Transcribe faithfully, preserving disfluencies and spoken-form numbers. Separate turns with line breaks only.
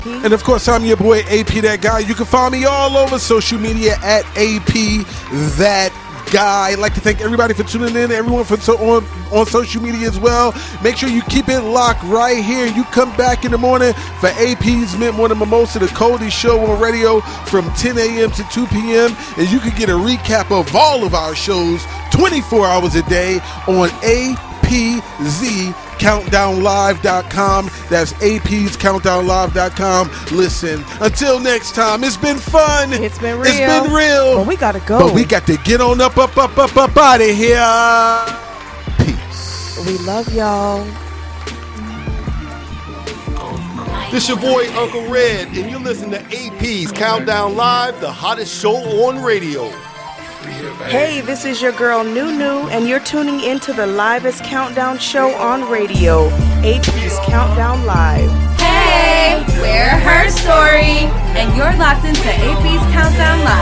P.
And of course, I'm your boy A P That Guy. You can find me all over social media at A P That Guy. I'd like to thank everybody for tuning in, everyone for so on, on social media as well. Make sure you keep it locked right here. You come back in the morning for A P's Mint Morning Mimosa, the Cody Show on radio from ten a.m. to two p.m. And you can get a recap of all of our shows twenty-four hours a day on A P Z countdown live dot com. That's A P's countdown live dot com. Listen, until next time, it's been fun.
It's been real.
It's been real.
But we gotta go.
But we got to get on up, up, up, up, up out of here. Peace.
We love y'all.
This your boy Uncle Red, and you're listening to A P's Countdown Live, the hottest show on radio.
Hey, this is your girl Nunu, and you're tuning into the livest countdown show on radio, A P's Countdown Live.
Hey, we're Her Story, and you're locked into A P's Countdown Live.